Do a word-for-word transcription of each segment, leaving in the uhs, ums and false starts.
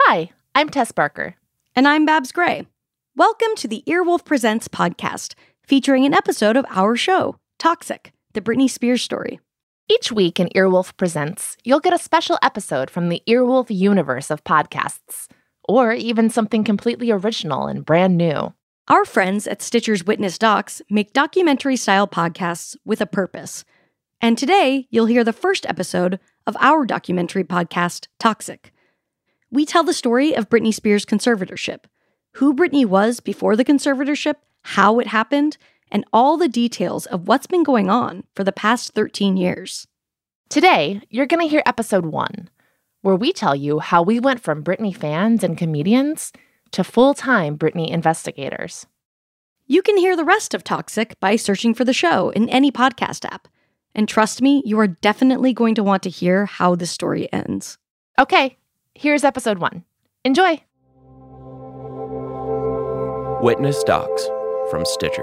Hi, I'm Tess Barker. And I'm Babs Gray. Welcome to the Earwolf Presents podcast, featuring an episode of our show, Toxic, the Britney Spears story. Each week in Earwolf Presents, you'll get a special episode from the Earwolf universe of podcasts, or even something completely original and brand new. Our friends at Stitcher's Witness Docs make documentary-style podcasts with a purpose. And today, you'll hear the first episode of our documentary podcast, Toxic. We tell the story of Britney Spears' conservatorship, who Britney was before the conservatorship, how it happened, and all the details of what's been going on for the past thirteen years. Today, you're going to hear episode one, where we tell you how we went from Britney fans and comedians to full-time Britney investigators. You can hear the rest of Toxic by searching for the show in any podcast app. And trust me, you are definitely going to want to hear how the story ends. Okay, here's episode one. Enjoy! Witness Docs from Stitcher.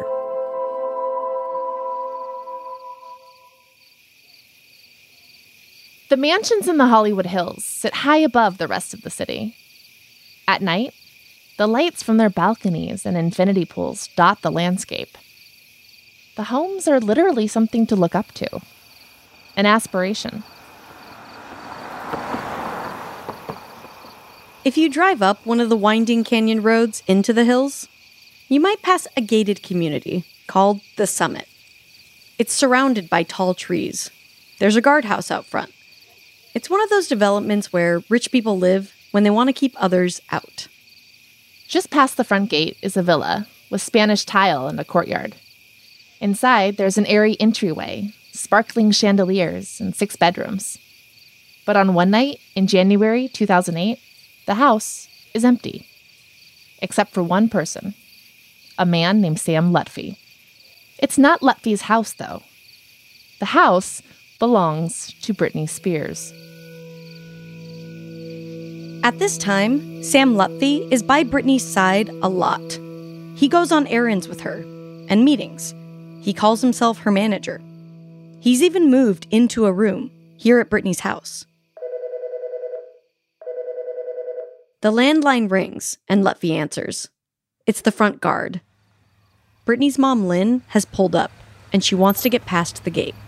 The mansions in the Hollywood Hills sit high above the rest of the city. At night, the lights from their balconies and infinity pools dot the landscape. The homes are literally something to look up to, an aspiration. If you drive up one of the winding canyon roads into the hills, you might pass a gated community called The Summit. It's surrounded by tall trees. There's a guardhouse out front. It's one of those developments where rich people live when they want to keep others out. Just past the front gate is a villa with Spanish tile and a courtyard. Inside, there's an airy entryway, sparkling chandeliers, and six bedrooms. But on one night in January two thousand eight, the house is empty. Except for one person, a man named Sam Lutfi. It's not Lutfi's house, though. The house belongs to Britney Spears. At this time, Sam Lutfi is by Britney's side a lot. He goes on errands with her and meetings. He calls himself her manager. He's even moved into a room here at Britney's house. The landline rings and Lutfi answers. It's the front guard. Britney's mom, Lynn, has pulled up and she wants to get past the gate.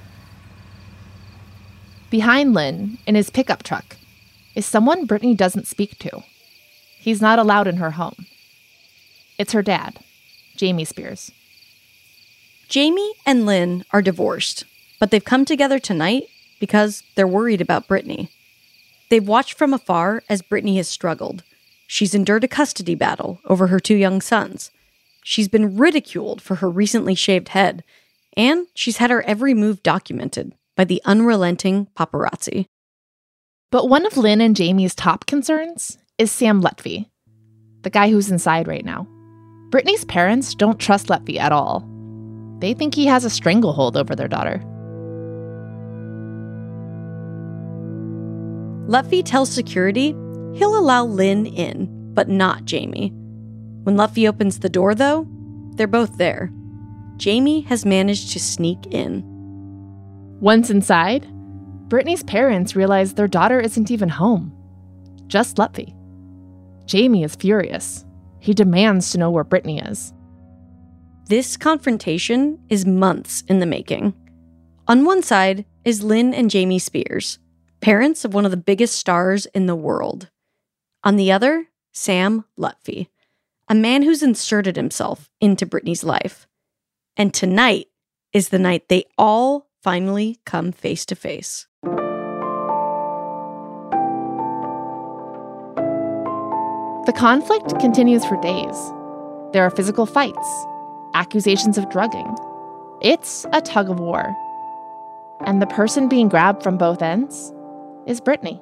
Behind Lynn, in his pickup truck, is someone Britney doesn't speak to. He's not allowed in her home. It's her dad, Jamie Spears. Jamie and Lynn are divorced, but they've come together tonight because they're worried about Britney. They've watched from afar as Britney has struggled. She's endured a custody battle over her two young sons. She's been ridiculed for her recently shaved head, and she's had her every move documented by the unrelenting paparazzi. But one of Lynn and Jamie's top concerns is Sam Lutfi, the guy who's inside right now. Britney's parents don't trust Lutfi at all. They think he has a stranglehold over their daughter. Lutfi tells security he'll allow Lynn in, but not Jamie. When Lutfi opens the door, though, they're both there. Jamie has managed to sneak in. Once inside, Britney's parents realize their daughter isn't even home. Just Lutfi. Jamie is furious. He demands to know where Britney is. This confrontation is months in the making. On one side is Lynn and Jamie Spears, parents of one of the biggest stars in the world. On the other, Sam Lutfi, a man who's inserted himself into Britney's life. And tonight is the night they all finally come face to face. The conflict continues for days. There are physical fights, accusations of drugging. It's a tug of war. And the person being grabbed from both ends is Britney.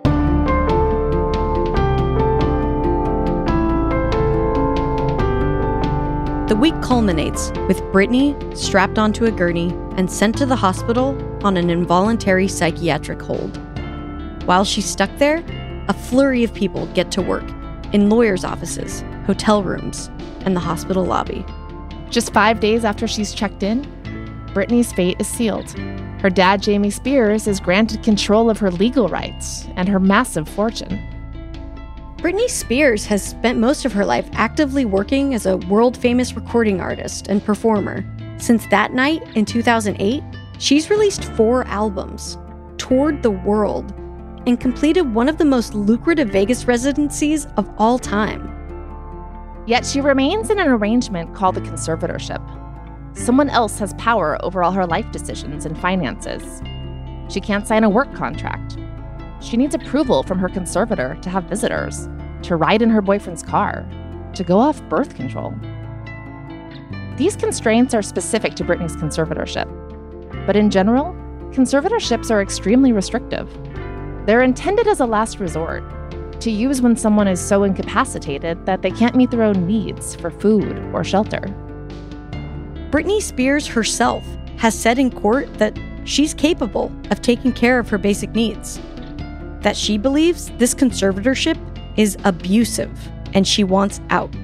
The week culminates with Britney strapped onto a gurney and sent to the hospital on an involuntary psychiatric hold. While she's stuck there, a flurry of people get to work in lawyers' offices, hotel rooms, and the hospital lobby. Just five days after she's checked in, Britney's fate is sealed. Her dad, Jamie Spears, is granted control of her legal rights and her massive fortune. Britney Spears has spent most of her life actively working as a world-famous recording artist and performer. Since that night in two thousand eight, she's released four albums, toured the world, and completed one of the most lucrative Vegas residencies of all time. Yet she remains in an arrangement called the conservatorship. Someone else has power over all her life decisions and finances. She can't sign a work contract. She needs approval from her conservator to have visitors, to ride in her boyfriend's car, to go off birth control. These constraints are specific to Britney's conservatorship. But in general, conservatorships are extremely restrictive. They're intended as a last resort, to use when someone is so incapacitated that they can't meet their own needs for food or shelter. Britney Spears herself has said in court that she's capable of taking care of her basic needs, that she believes this conservatorship is abusive and she wants out.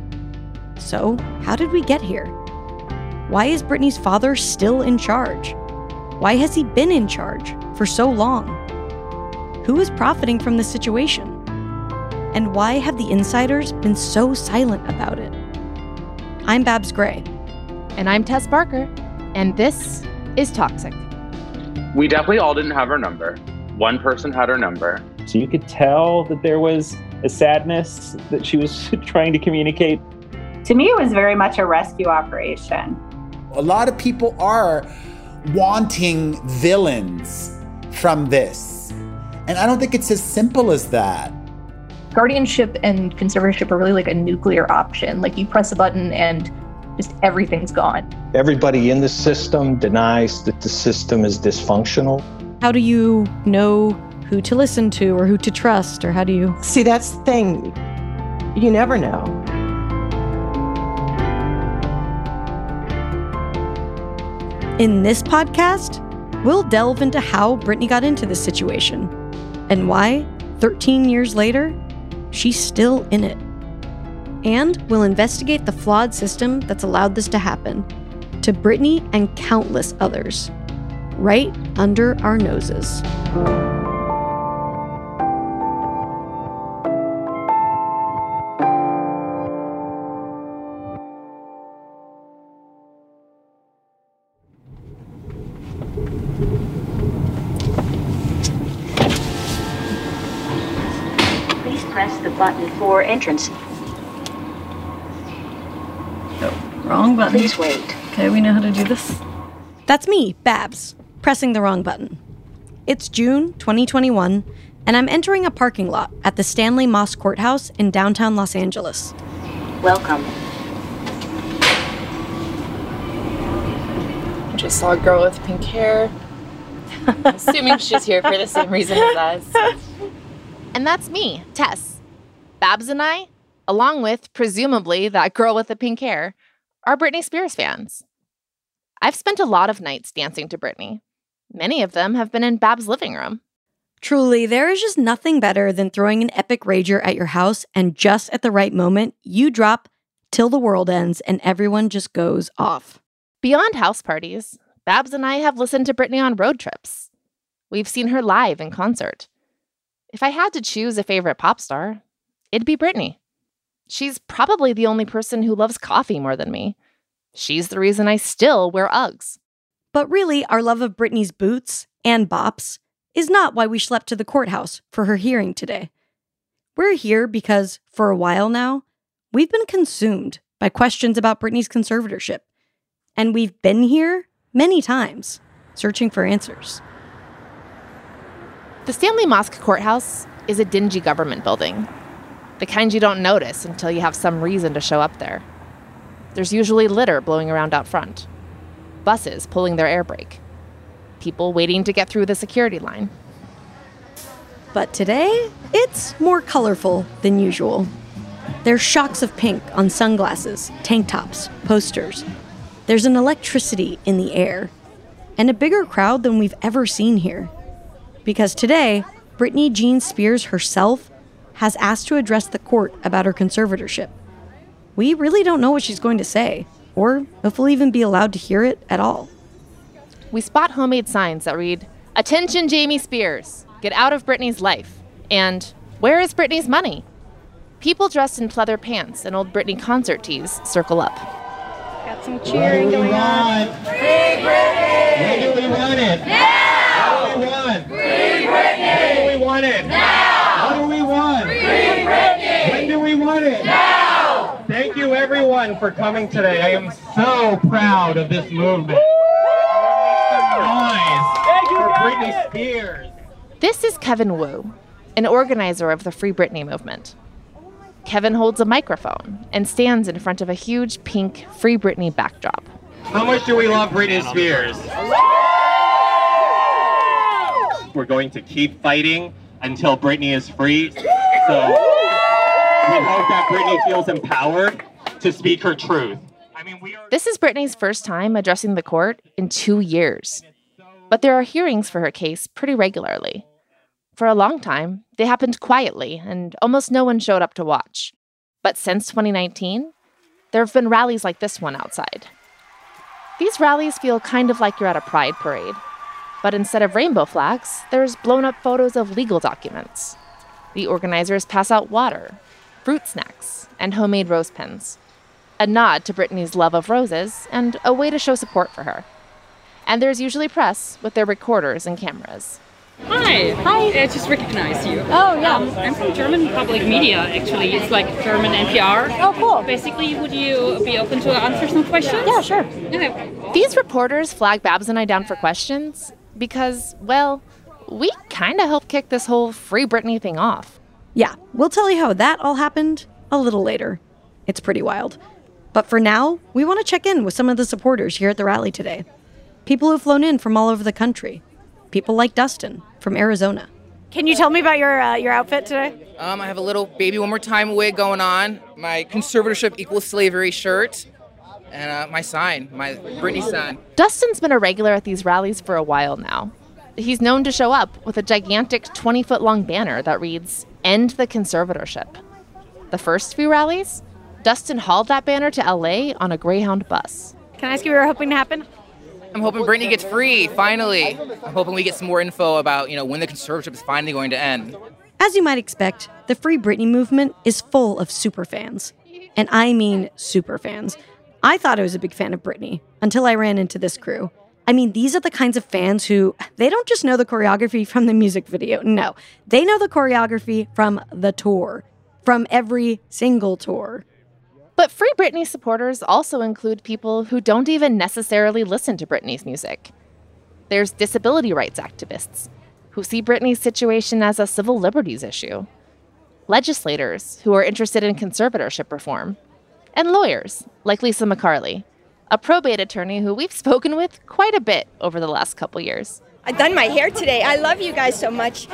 So, how did we get here? Why is Britney's father still in charge? Why has he been in charge for so long? Who is profiting from this situation? And why have the insiders been so silent about it? I'm Babs Gray. And I'm Tess Barker. And this is Toxic. We definitely all didn't have her number. One person had her number. So you could tell that there was a sadness that she was trying to communicate. To me, it was very much a rescue operation. A lot of people are wanting villains from this. And I don't think it's as simple as that. Guardianship and conservatorship are really like a nuclear option. Like you press a button and just everything's gone. Everybody in the system denies that the system is dysfunctional. How do you know who to listen to or who to trust, or how do you... See, that's the thing. You never know. In this podcast, we'll delve into how Britney got into this situation and why, thirteen years later, she's still in it. And we'll investigate the flawed system that's allowed this to happen to Britney and countless others, right under our noses. Please press the button for entrance. Oh, wrong button. Please wait. Okay, we know how to do this. That's me, Babs, pressing the wrong button. It's June twenty twenty-one, and I'm entering a parking lot at the Stanley Moss Courthouse in downtown Los Angeles. Welcome. I just saw a girl with pink hair. Assuming she's here for the same reason as us. And that's me, Tess. Babs and I, along with, presumably, that girl with the pink hair, are Britney Spears fans. I've spent a lot of nights dancing to Britney. Many of them have been in Babs' living room. Truly, there is just nothing better than throwing an epic rager at your house and just at the right moment, you drop Till the World Ends and everyone just goes off. Beyond house parties, Babs and I have listened to Britney on road trips. We've seen her live in concert. If I had to choose a favorite pop star, it'd be Britney. She's probably the only person who loves coffee more than me. She's the reason I still wear Uggs. But really, our love of Britney's boots and bops is not why we schlepped to the courthouse for her hearing today. We're here because, for a while now, we've been consumed by questions about Britney's conservatorship. And we've been here many times, searching for answers. The Stanley Moss Courthouse is a dingy government building, the kind you don't notice until you have some reason to show up there. There's usually litter blowing around out front, buses pulling their air brake, people waiting to get through the security line. But today, it's more colorful than usual. There's shocks of pink on sunglasses, tank tops, posters. There's an electricity in the air, and a bigger crowd than we've ever seen here. Because today, Britney Jean Spears herself has asked to address the court about her conservatorship. We really don't know what she's going to say, or if we'll even be allowed to hear it at all. We spot homemade signs that read, "Attention Jamie Spears, get out of Britney's life," and "Where is Britney's money?" People dressed in pleather pants and old Britney concert tees circle up. Got some cheering going on. Free Britney! When do we want it? Now! What do we want? Free Britney! When do we want it? Now! What do we want? Free Britney! When do we want it? Now! Thank you everyone for coming today. I am so proud of this movement. Noise for Britney Spears. This is Kevin Wu, an organizer of the Free Britney movement. Kevin holds a microphone and stands in front of a huge pink Free Britney backdrop. How much do we love Britney Spears? We're going to keep fighting until Britney is free. So we hope that Britney feels empowered to speak her truth. I mean, we are- This is Britney's first time addressing the court in two years. But there are hearings for her case pretty regularly. For a long time, they happened quietly, and almost no one showed up to watch. But since twenty nineteen, there have been rallies like this one outside. These rallies feel kind of like you're at a pride parade. But instead of rainbow flags, there's blown-up photos of legal documents. The organizers pass out water, fruit snacks, and homemade rose pens. A nod to Britney's love of roses, and a way to show support for her. And there's usually press with their recorders and cameras. Hi. Hi. I just recognize you. Oh, yeah. Um, I'm from German Public Media, actually. It's like German N P R. Oh, cool. Basically, would you be open to answer some questions? Yeah, sure. Okay. These reporters flag Babs and I down for questions because, well, we kind of helped kick this whole Free Britney thing off. Yeah, we'll tell you how that all happened a little later. It's pretty wild. But for now, we want to check in with some of the supporters here at the rally today. People who've flown in from all over the country. People like Dustin from Arizona. Can you tell me about your uh, your outfit today? Um, I have a little Baby One More Time wig going on, my conservatorship equals slavery shirt, and uh, my sign, my Britney sign. Dustin's been a regular at these rallies for a while now. He's known to show up with a gigantic twenty-foot-long banner that reads, "End the conservatorship." The first few rallies, Dustin hauled that banner to L A on a Greyhound bus. Can I ask you what you're hoping to happen? I'm hoping Britney gets free, finally. I'm hoping we get some more info about, you know, when the conservatorship is finally going to end. As you might expect, the Free Britney movement is full of superfans. And I mean superfans. I thought I was a big fan of Britney until I ran into this crew. I mean, these are the kinds of fans who, they don't just know the choreography from the music video. No, they know the choreography from the tour, from every single tour. But Free Britney supporters also include people who don't even necessarily listen to Britney's music. There's disability rights activists who see Britney's situation as a civil liberties issue, legislators who are interested in conservatorship reform, and lawyers like Lisa McCarley, a probate attorney who we've spoken with quite a bit over the last couple years. I've done my hair today. I love you guys so much.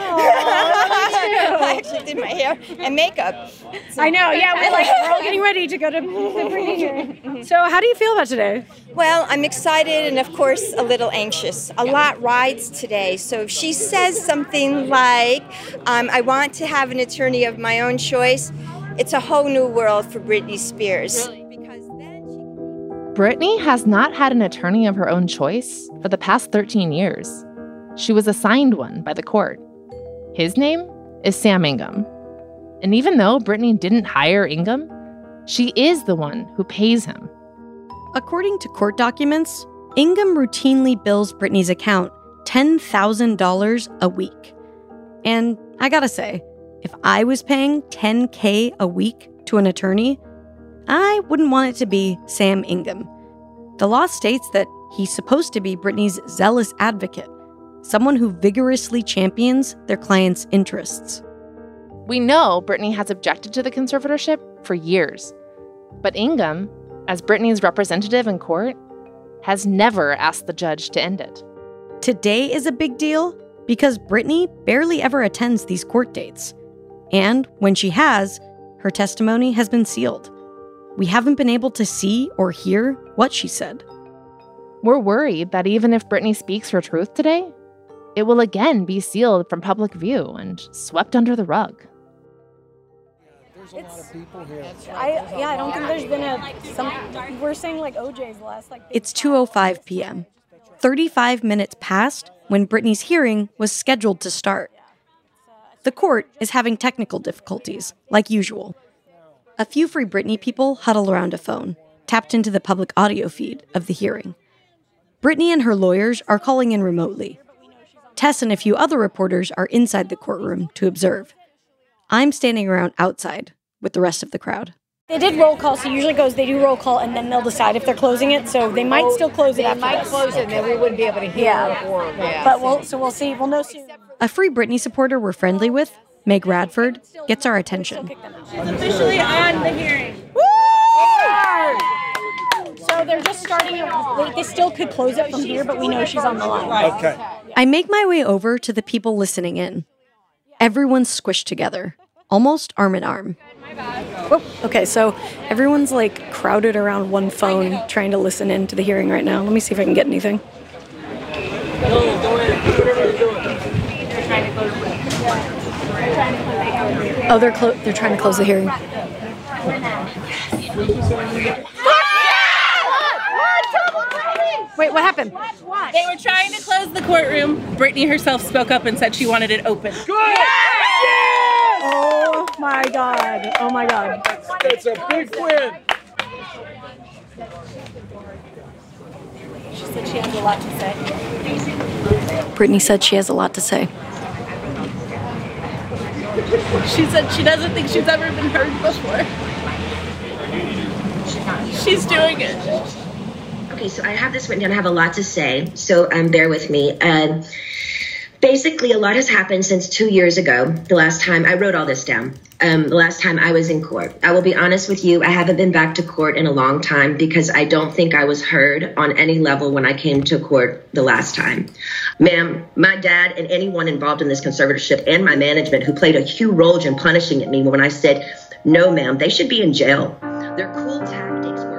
I actually did my hair and makeup. So. I know, yeah, we're like, we're all getting ready to go to the Britney. So how do you feel about today? Well, I'm excited and, of course, a little anxious. A lot rides today. So if she says something like, um, I want to have an attorney of my own choice, it's a whole new world for Britney Spears. Really? Britney has not had an attorney of her own choice for the past thirteen years. She was assigned one by the court. His name is Sam Ingham. And even though Britney didn't hire Ingham, she is the one who pays him. According to court documents, Ingham routinely bills Britney's account ten thousand dollars a week. And I gotta say, if I was paying ten thousand dollars a week to an attorney, I wouldn't want it to be Sam Ingham. The law states that he's supposed to be Britney's zealous advocate, someone who vigorously champions their clients' interests. We know Britney has objected to the conservatorship for years, but Ingham, as Britney's representative in court, has never asked the judge to end it. Today is a big deal because Britney barely ever attends these court dates. And when she has, her testimony has been sealed. We haven't been able to see or hear what she said. We're worried that even if Britney speaks her truth today, it will again be sealed from public view and swept under the rug. There's a lot of people here. I, yeah, I don't think there's been a, some, we're saying like O J's last, like. It's two oh five p.m. thirty-five minutes passed when Britney's hearing was scheduled to start. The court is having technical difficulties, like usual. A few Free Britney people huddle around a phone, tapped into the public audio feed of the hearing. Britney and her lawyers are calling in remotely. Tess and a few other reporters are inside the courtroom to observe. I'm standing around outside with the rest of the crowd. They did roll call, so usually goes they do roll call and then they'll decide if they're closing it. So they might oh, still close it they after might this. close it, and then we wouldn't be able to hear. Yeah, or, yeah. But we'll so we'll see. We'll know soon. A Free Britney supporter we're friendly with, Meg Radford, gets our attention. She's officially on the hearing. Woo! So they're just starting. They, they still could close it from here, but we know she's on the line. Okay. I make my way over to the people listening in. Everyone's squished together, almost arm in arm. Oh, okay, so everyone's like crowded around one phone trying to listen in to the hearing right now. Let me see if I can get anything. Oh, they're clo- they're trying to close the hearing. Wait, what happened? They were trying to close the courtroom. Britney herself spoke up and said she wanted it open. Good! Oh my God. Oh my God. That's a big win. She said she has a lot to say. Britney said she has a lot to say. She said she doesn't think she's ever been heard before. She's doing it. Okay, so I have this written down. I have a lot to say, so um, bear with me. Uh, basically, a lot has happened since two years ago, the last time I wrote all this down, um, the last time I was in court. I will be honest with you, I haven't been back to court in a long time because I don't think I was heard on any level when I came to court the last time. Ma'am, my dad and anyone involved in this conservatorship and my management who played a huge role in punishing at me when I said, no, ma'am, they should be in jail. They're cool tactics.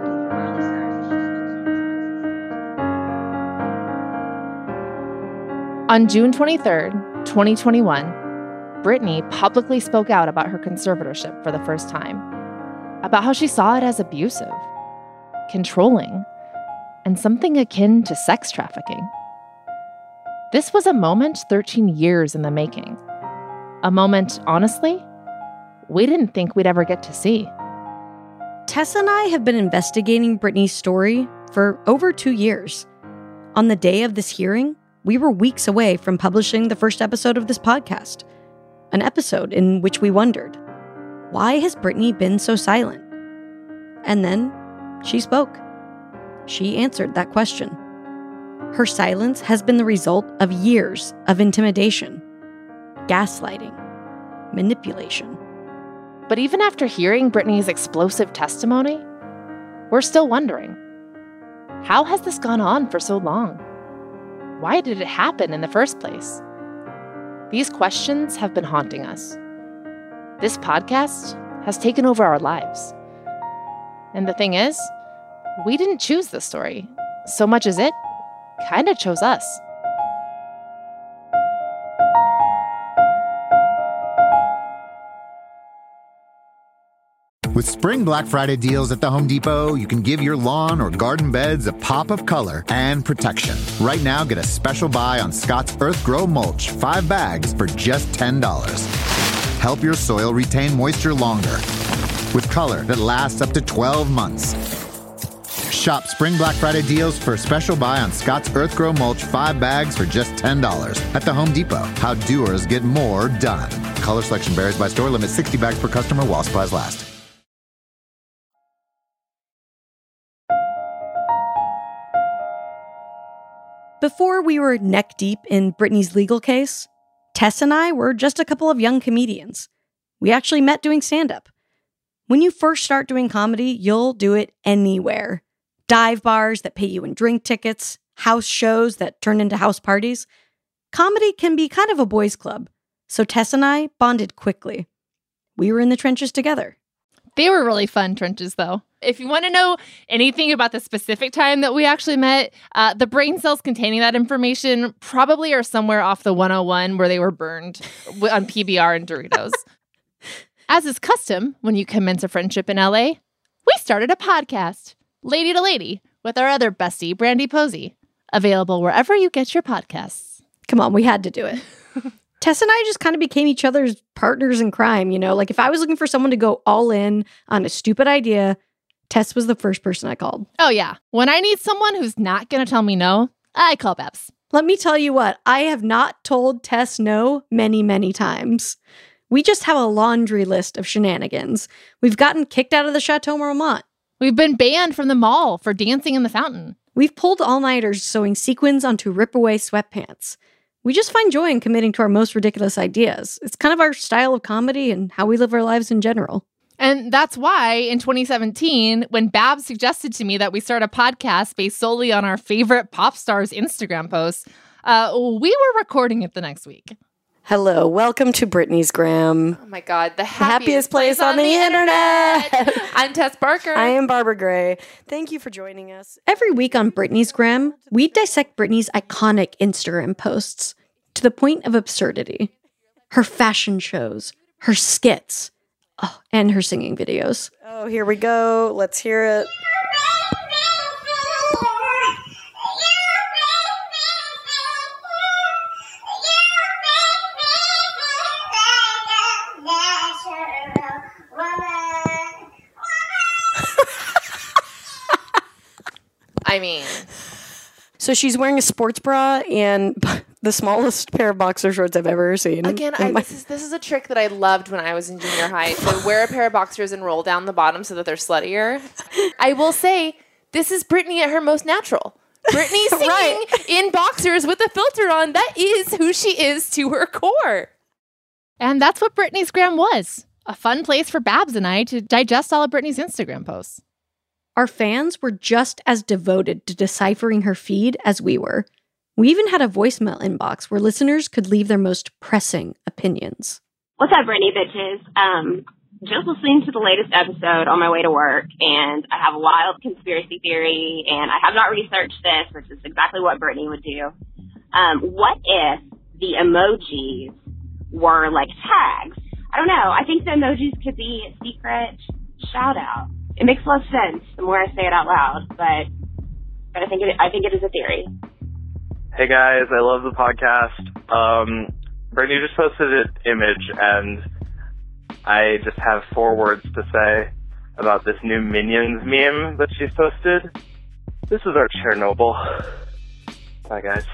On June twenty-third, twenty twenty-one, Britney publicly spoke out about her conservatorship for the first time, about how she saw it as abusive, controlling, and something akin to sex trafficking. This was a moment thirteen years in the making. A moment, honestly, we didn't think we'd ever get to see. Tessa and I have been investigating Britney's story for over two years. On the day of this hearing, we were weeks away from publishing the first episode of this podcast, an episode in which we wondered, why has Britney been so silent? And then she spoke. She answered that question. Her silence has been the result of years of intimidation, gaslighting, manipulation. But even after hearing Britney's explosive testimony, we're still wondering, how has this gone on for so long? Why did it happen in the first place? These questions have been haunting us. This podcast has taken over our lives. And the thing is, we didn't choose this story so much as it kind of chose us. With Spring Black Friday deals at the Home Depot, you can give your lawn or garden beds a pop of color and protection. Right now, get a special buy on Scott's Earth Grow Mulch, five bags for just ten dollars. Help your soil retain moisture longer with color that lasts up to twelve months. Shop Spring Black Friday deals for a special buy on Scott's Earth Grow Mulch, five bags for just ten dollars at the Home Depot. How doers get more done. Color selection varies by store. Limit sixty bags per customer while supplies last. Before we were neck deep in Britney's legal case, Tess and I were just a couple of young comedians. We actually met doing stand-up. When you first start doing comedy, you'll do it anywhere. Dive bars that pay you in drink tickets, house shows that turn into house parties. Comedy can be kind of a boys' club, so Tess and I bonded quickly. We were in the trenches together. They were really fun trenches, though. If you want to know anything about the specific time that we actually met, uh, the brain cells containing that information probably are somewhere off the one oh one where they were burned on P B R and Doritos. As is custom when you commence a friendship in L A, we started a podcast, Lady to Lady, with our other bestie, Brandy Posey, available wherever you get your podcasts. Come on, we had to do it. Tess and I just kind of became each other's partners in crime, you know? Like, if I was looking for someone to go all in on a stupid idea, Tess was the first person I called. Oh, yeah. When I need someone who's not going to tell me no, I call Babs. Let me tell you what, I have not told Tess no many, many times. We just have a laundry list of shenanigans. We've gotten kicked out of the Chateau Marmont. We've been banned from the mall for dancing in the fountain. We've pulled all-nighters sewing sequins onto rip-away sweatpants. We just find joy in committing to our most ridiculous ideas. It's kind of our style of comedy and how we live our lives in general. And that's why in twenty seventeen, when Babs suggested to me that we start a podcast based solely on our favorite pop stars' Instagram posts, uh, we were recording it the next week. Hello, welcome to Britney's Gram. Oh my God, the The happiest, happiest place on the internet. I'm Tess Barker. I am Barbara Gray. Thank you for joining us. Every week on Britney's Gram, we dissect Britney's iconic Instagram posts to the point of absurdity. Her fashion shows, her skits, oh, and her singing videos. Oh, here we go. Let's hear it. I mean, so she's wearing a sports bra and the smallest pair of boxer shorts I've ever seen. Again, I, my- this is this is a trick that I loved when I was in junior high. So wear a pair of boxers and roll down the bottom so that they're sluttier. I will say, this is Britney at her most natural. Britney singing Right. in boxers with a filter on. That is who she is to her core. And that's what Britney's Gram was. A fun place for Babs and I to digest all of Britney's Instagram posts. Our fans were just as devoted to deciphering her feed as we were. We even had a voicemail inbox where listeners could leave their most pressing opinions. What's up, Britney bitches? Um, just listening to the latest episode on my way to work, and I have a wild conspiracy theory, and I have not researched this, which is exactly what Britney would do. Um, what if the emojis were like tags? I don't know. I think the emojis could be a secret shout out. It makes less sense the more I say it out loud, but but I think it, I think it is a theory. Hey guys, I love the podcast. Um, Brittany just posted an image, and I just have four words to say about this new Minions meme that she's posted. This is our Chernobyl. Bye guys.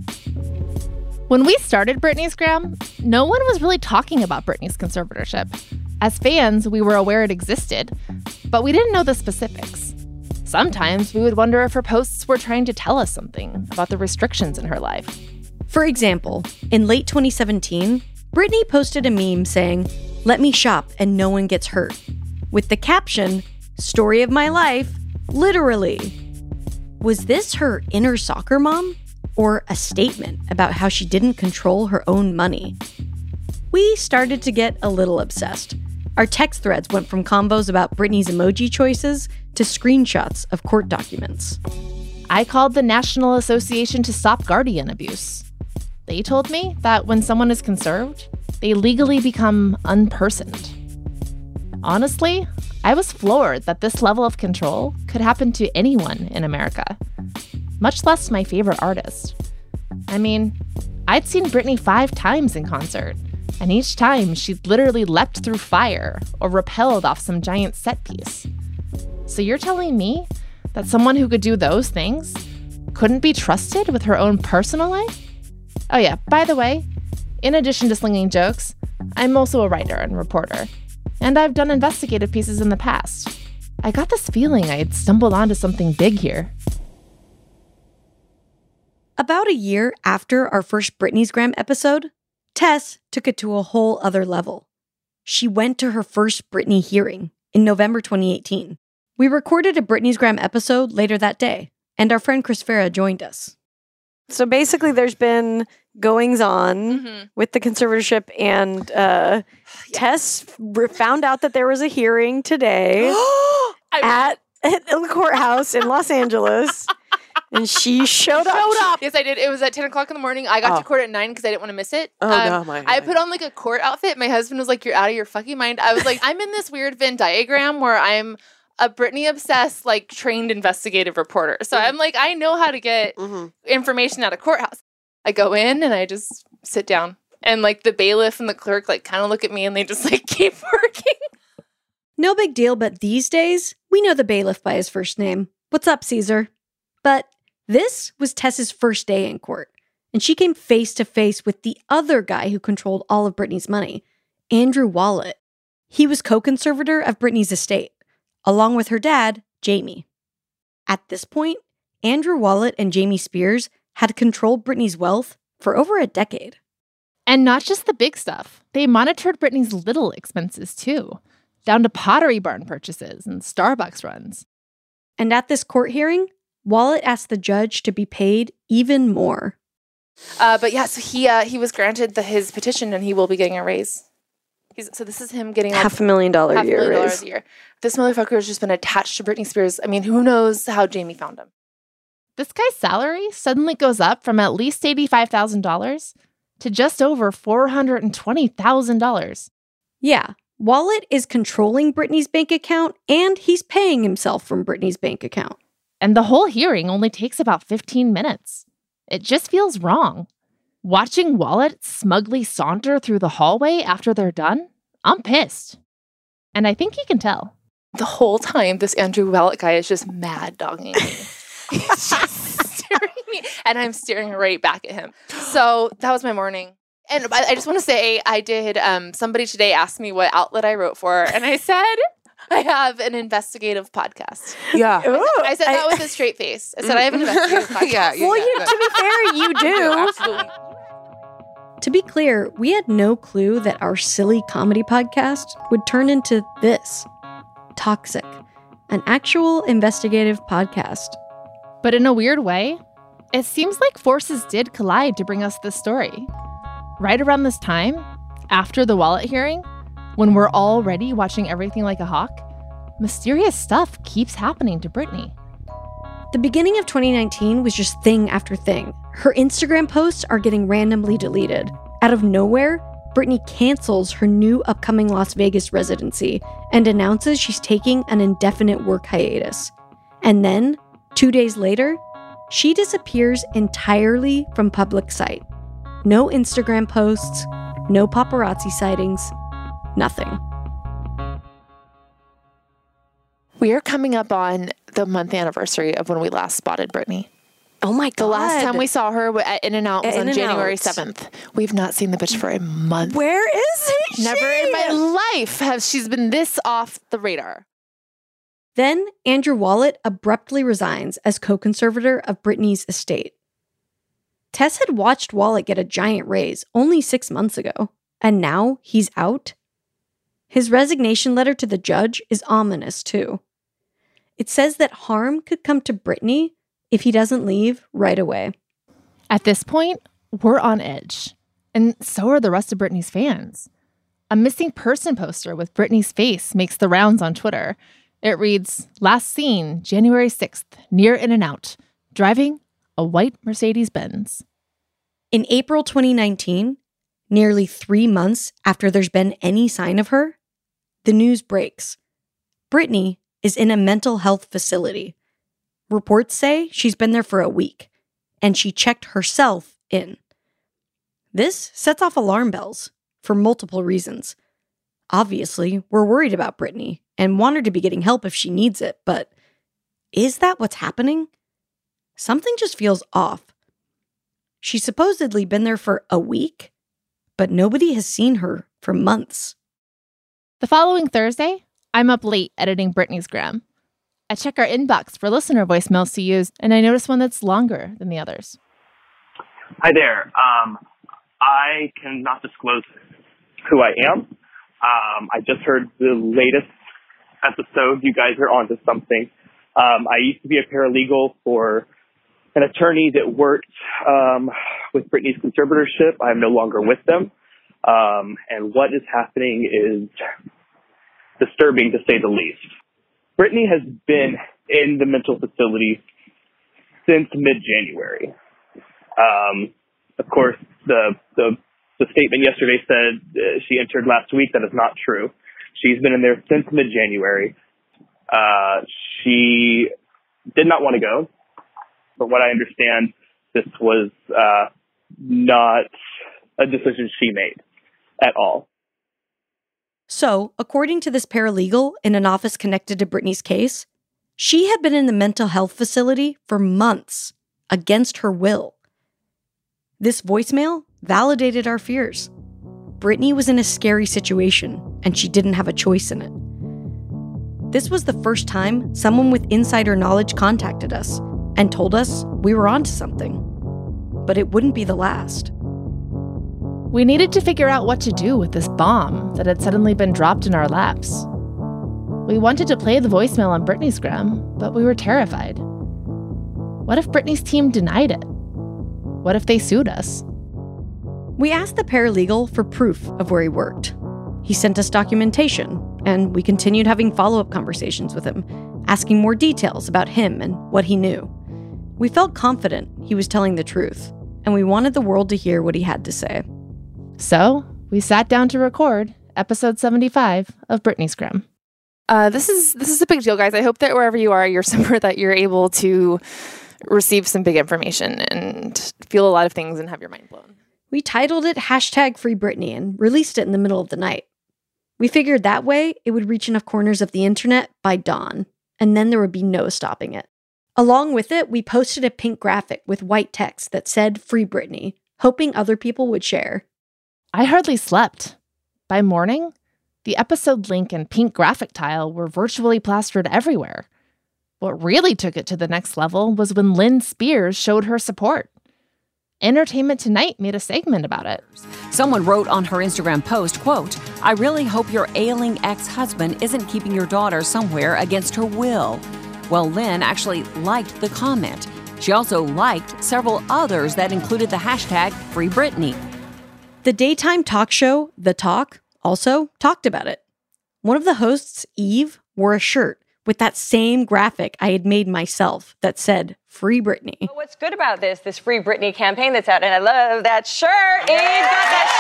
When we started Britney's Gram, no one was really talking about Britney's conservatorship. As fans, we were aware it existed, but we didn't know the specifics. Sometimes we would wonder if her posts were trying to tell us something about the restrictions in her life. For example, in late twenty seventeen, Britney posted a meme saying, "Let me shop and no one gets hurt," with the caption, "Story of my life, literally." Was this her inner soccer mom? Or a statement about how she didn't control her own money? We started to get a little obsessed. Our text threads went from combos about Britney's emoji choices to screenshots of court documents. I called the National Association to Stop Guardian Abuse. They told me that when someone is conserved, they legally become unpersoned. Honestly, I was floored that this level of control could happen to anyone in America, much less my favorite artist. I mean, I'd seen Britney five times in concert, and each time she'd literally leapt through fire or rappelled off some giant set piece. So you're telling me that someone who could do those things couldn't be trusted with her own personal life? Oh yeah, by the way, in addition to slinging jokes, I'm also a writer and reporter, and I've done investigative pieces in the past. I got this feeling I had stumbled onto something big here. About a year after our first Britney's Gram episode, Tess took it to a whole other level. She went to her first Britney hearing in November twenty eighteen. We recorded a Britney's Gram episode later that day, and our friend Chris Farah joined us. So basically there's been goings on mm-hmm. with the conservatorship, and uh, Tess re- found out that there was a hearing today at, at the courthouse in Los Angeles. And she showed up. Showed up. Yes, I did. It was at ten o'clock in the morning. I got Oh. to court at nine because I didn't want to miss it. Oh, um, no, my I God. put on like a court outfit. My husband was like, "You're out of your fucking mind." I was like, I'm in this weird Venn diagram where I'm a Britney obsessed, like trained investigative reporter. So I'm like, I know how to get Mm-hmm. information out of courthouse. I go in and I just sit down. And like the bailiff and the clerk like kind of look at me and they just like keep working. No big deal, but these days, we know the bailiff by his first name. What's up, Caesar? But this was Tess's first day in court, and she came face to face with the other guy who controlled all of Brittany's money, Andrew Wallet. He was co-conservator of Brittany's estate, along with her dad, Jamie. At this point, Andrew Wallet and Jamie Spears had controlled Brittany's wealth for over a decade. And not just the big stuff. They monitored Brittany's little expenses, too, down to Pottery Barn purchases and Starbucks runs. And at this court hearing, Wallet asked the judge to be paid even more. Uh, but yeah, so he uh, he was granted the, his petition and he will be getting a raise. He's, so this is him getting like, half a million dollar half a year million raise. dollars a year. This motherfucker has just been attached to Britney Spears. I mean, who knows how Jamie found him? This guy's salary suddenly goes up from at least eighty-five thousand dollars to just over four hundred twenty thousand dollars. Yeah. Wallet is controlling Brittany's bank account, and he's paying himself from Brittany's bank account. And the whole hearing only takes about fifteen minutes. It just feels wrong. Watching Wallet smugly saunter through the hallway after they're done, I'm pissed. And I think he can tell. The whole time, this Andrew Wallet guy is just mad dogging me. He's just staring at me, and I'm staring right back at him. So that was my morning. And I just want to say, I did, um, somebody today asked me what outlet I wrote for, and I said, I have an investigative podcast. Yeah. I said, I said that with a straight face. I said, I have an investigative podcast. Yeah, yeah, well, yeah, you, yeah. to be fair, you do. Absolutely. To be clear, we had no clue that our silly comedy podcast would turn into this. Toxic. An actual investigative podcast. But in a weird way, it seems like forces did collide to bring us this story. Right around this time, after the Wallet hearing, when we're already watching Everything Like a Hawk, mysterious stuff keeps happening to Britney. The beginning of twenty nineteen was just thing after thing. Her Instagram posts are getting randomly deleted. Out of nowhere, Britney cancels her new upcoming Las Vegas residency and announces she's taking an indefinite work hiatus. And then, two days later, she disappears entirely from public sight. No Instagram posts, no paparazzi sightings, nothing. We are coming up on the month anniversary of when we last spotted Britney. Oh my God. The last time we saw her at In-N-Out was on January seventh. We've not seen the bitch for a month. Where is she? Never in my life has she been this off the radar. Then Andrew Wallet abruptly resigns as co-conservator of Britney's estate. Tess had watched Wallet get a giant raise only six months ago, and now he's out. His resignation letter to the judge is ominous, too. It says that harm could come to Britney if he doesn't leave right away. At this point, we're on edge. And so are the rest of Britney's fans. A missing person poster with Britney's face makes the rounds on Twitter. It reads, "Last seen January sixth, near In-N-Out, driving a white Mercedes-Benz." In April twenty nineteen, nearly three months after there's been any sign of her, the news breaks. Britney is in a mental health facility. Reports say she's been there for a week, and she checked herself in. This sets off alarm bells for multiple reasons. Obviously, we're worried about Britney and want her to be getting help if she needs it, but is that what's happening? Something just feels off. She's supposedly been there for a week, but nobody has seen her for months. The following Thursday, I'm up late editing Britney's gram. I check our inbox for listener voicemails to use, and I notice one that's longer than the others. Hi there. Um, I cannot disclose who I am. Um, I just heard the latest episode. You guys are onto something. Um, I used to be a paralegal for an attorney that worked um, with Britney's conservatorship. I'm no longer with them. Um, and what is happening is disturbing, to say the least. Britney has been in the mental facility since mid-January. Um, of course, the, the the statement yesterday said uh, she entered last week. That is not true. She's been in there since mid-January. Uh, she did not want to go. But what I understand, this was uh, not a decision she made at all. So, according to this paralegal in an office connected to Britney's case, she had been in the mental health facility for months, against her will. This voicemail validated our fears. Britney was in a scary situation, and she didn't have a choice in it. This was the first time someone with insider knowledge contacted us and told us we were onto something. But it wouldn't be the last. We needed to figure out what to do with this bomb that had suddenly been dropped in our laps. We wanted to play the voicemail on Britney's gram, but we were terrified. What if Britney's team denied it? What if they sued us? We asked the paralegal for proof of where he worked. He sent us documentation, and we continued having follow-up conversations with him, asking more details about him and what he knew. We felt confident he was telling the truth, and we wanted the world to hear what he had to say. So, we sat down to record episode seventy-five of Britney's Gram. Uh, this is this is a big deal, guys. I hope that wherever you are, you're somewhere that you're able to receive some big information and feel a lot of things and have your mind blown. We titled it hashtag Free Britney and released it in the middle of the night. We figured that way it would reach enough corners of the internet by dawn, and then there would be no stopping it. Along with it, we posted a pink graphic with white text that said Free Britney, hoping other people would share. I hardly slept. By morning, the episode link and pink graphic tile were virtually plastered everywhere. What really took it to the next level was when Lynn Spears showed her support. Entertainment Tonight made a segment about it. Someone wrote on her Instagram post, quote, "I really hope your ailing ex-husband isn't keeping your daughter somewhere against her will." Well, Lynn actually liked the comment. She also liked several others that included the hashtag Free Britney. The daytime talk show, The Talk, also talked about it. One of the hosts, Eve, wore a shirt with that same graphic I had made myself that said Free Britney. What's good about this, this Free Britney campaign that's out, and I love that shirt. Eve got that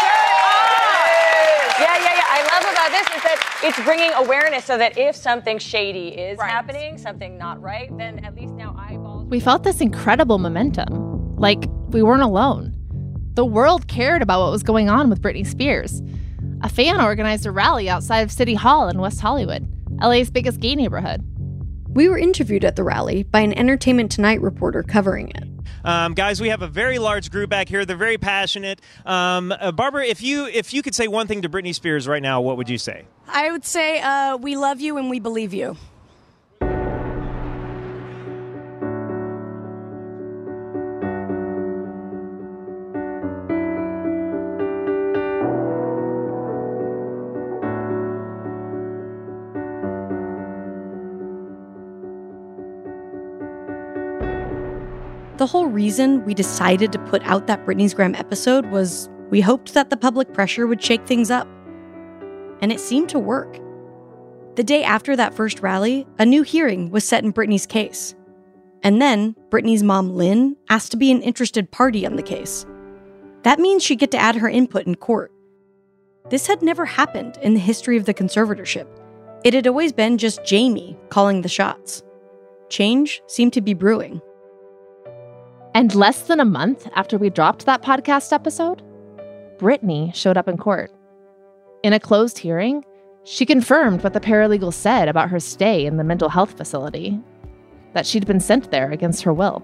shirt on. Yeah, yeah, yeah. I love about this is that it's bringing awareness so that if something shady is right. happening, something not right, then at least now eyeballs. We felt this incredible momentum, like we weren't alone. The world cared about what was going on with Britney Spears. A fan organized a rally outside of City Hall in West Hollywood, L A's biggest gay neighborhood. We were interviewed at the rally by an Entertainment Tonight reporter covering it. Um, guys, we have a very large group back here. They're very passionate. Um, uh, Barbara, if you if you could say one thing to Britney Spears right now, what would you say? I would say uh, we love you and we believe you. The whole reason we decided to put out that Britney's Gram episode was we hoped that the public pressure would shake things up. And it seemed to work. The day after that first rally, a new hearing was set in Britney's case. And then Britney's mom, Lynn, asked to be an interested party on the case. That means she'd get to add her input in court. This had never happened in the history of the conservatorship. It had always been just Jamie calling the shots. Change seemed to be brewing. And less than a month after we dropped that podcast episode, Britney showed up in court. In a closed hearing, she confirmed what the paralegal said about her stay in the mental health facility, that she'd been sent there against her will.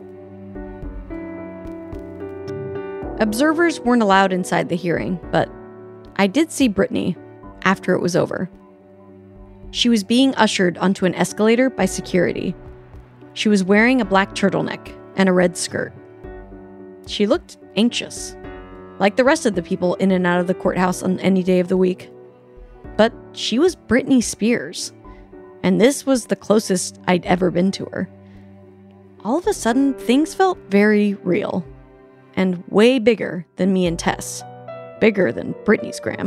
Observers weren't allowed inside the hearing, but I did see Britney after it was over. She was being ushered onto an escalator by security. She was wearing a black turtleneck and a red skirt. She looked anxious, like the rest of the people in and out of the courthouse on any day of the week. But she was Britney Spears, and this was the closest I'd ever been to her. All of a sudden, things felt very real, and way bigger than me and Tess, bigger than Britney's Gram.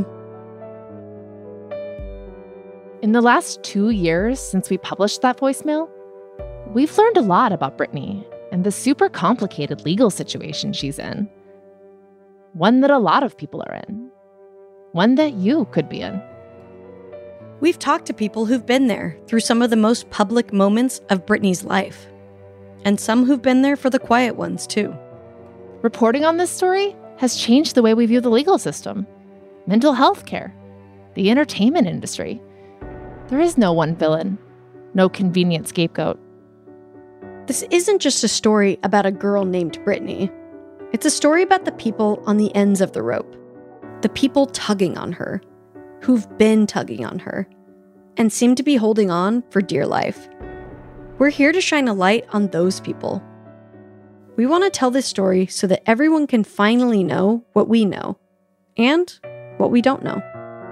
In the last two years since we published that voicemail, we've learned a lot about Britney and the super complicated legal situation she's in. One that a lot of people are in. One that you could be in. We've talked to people who've been there through some of the most public moments of Britney's life. And some who've been there for the quiet ones, too. Reporting on this story has changed the way we view the legal system, mental health care, the entertainment industry. There is no one villain, no convenient scapegoat. This isn't just a story about a girl named Brittany. It's a story about the people on the ends of the rope, the people tugging on her, who've been tugging on her, and seem to be holding on for dear life. We're here to shine a light on those people. We want to tell this story so that everyone can finally know what we know, and what we don't know.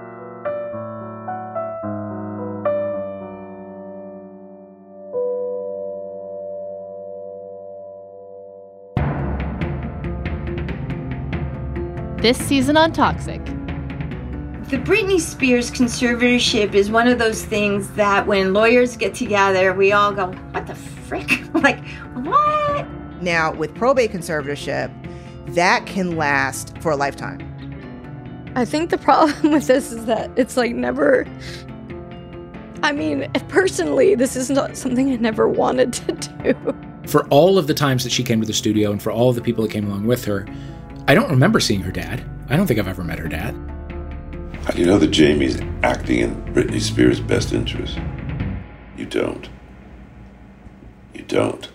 This season on Toxic. The Britney Spears conservatorship is one of those things that when lawyers get together, we all go, what the frick? Like, what? Now, with probate conservatorship, that can last for a lifetime. I think the problem with this is that it's like never... I mean, personally, this is not something I never wanted to do. For all of the times that she came to the studio and for all of the people that came along with her, I don't remember seeing her dad. I don't think I've ever met her dad. How do you know that Jamie's acting in Britney Spears' best interest? You don't. You don't.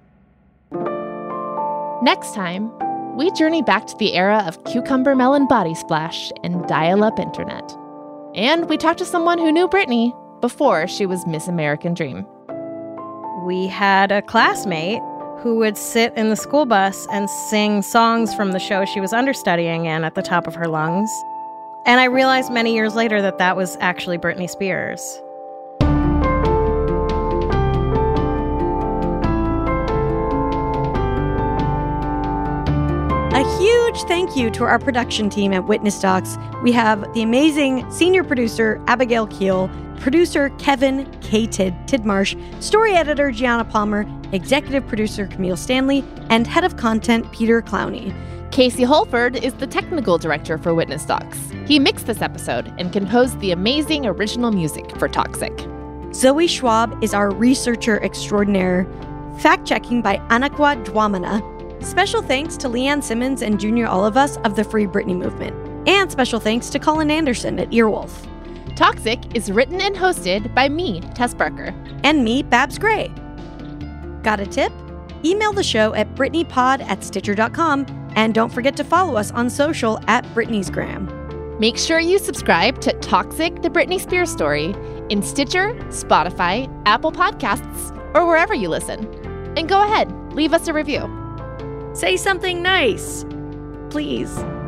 Next time, we journey back to the era of cucumber melon body splash and dial-up internet. And we talk to someone who knew Britney before she was Miss American Dream. We had a classmate who would sit in the school bus and sing songs from the show she was understudying in at the top of her lungs. And I realized many years later that that was actually Britney Spears. A huge thank you to our production team at Witness Docs. We have the amazing senior producer, Abigail Keel, producer, Kevin K. Tid Tidmarsh, story editor, Gianna Palmer, executive producer, Camille Stanley, and head of content, Peter Clowney. Casey Holford is the technical director for Witness Docs. He mixed this episode and composed the amazing original music for Toxic. Zoe Schwab is our researcher extraordinaire. Fact-checking by Anakwa Dwamana. Special thanks to Leanne Simmons and Junior Olivas of the Free Britney Movement. And special thanks to Colin Anderson at Earwolf. Toxic is written and hosted by me, Tess Barker. And me, Babs Gray. Got a tip? Email the show at BritneyPod at Stitcher dot com. And don't forget to follow us on social at Britney's Gram. Make sure you subscribe to Toxic, the Britney Spears story in Stitcher, Spotify, Apple Podcasts, or wherever you listen. And go ahead, leave us a review. Say something nice, please.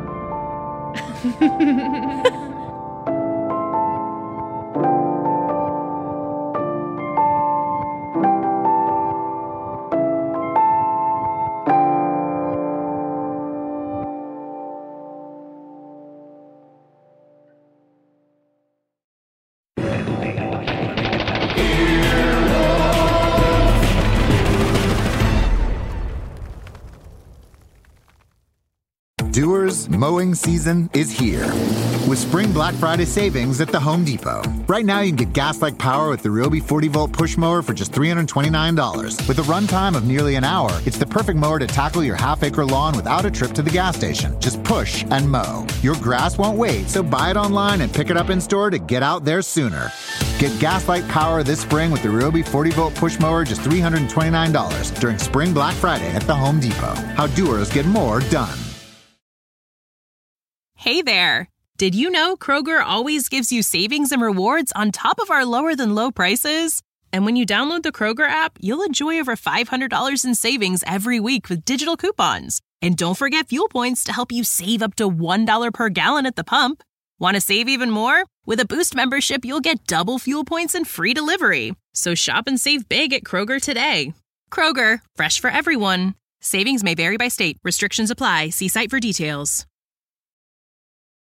Doers, mowing season is here. With Spring Black Friday savings at the Home Depot. Right now, you can get gas-like power with the Ryobi forty volt push mower for just three hundred twenty-nine dollars. With a runtime of nearly an hour, it's the perfect mower to tackle your half-acre lawn without a trip to the gas station. Just push and mow. Your grass won't wait, so buy it online and pick it up in store to get out there sooner. Get gas-like power this spring with the Ryobi forty volt push mower, just three hundred twenty-nine dollars during Spring Black Friday at the Home Depot. How doers get more done. Hey there! Did you know Kroger always gives you savings and rewards on top of our lower-than-low prices? And when you download the Kroger app, you'll enjoy over five hundred dollars in savings every week with digital coupons. And don't forget fuel points to help you save up to one dollar per gallon at the pump. Want to save even more? With a Boost membership, you'll get double fuel points and free delivery. So shop and save big at Kroger today. Kroger, fresh for everyone. Savings may vary by state. Restrictions apply. See site for details.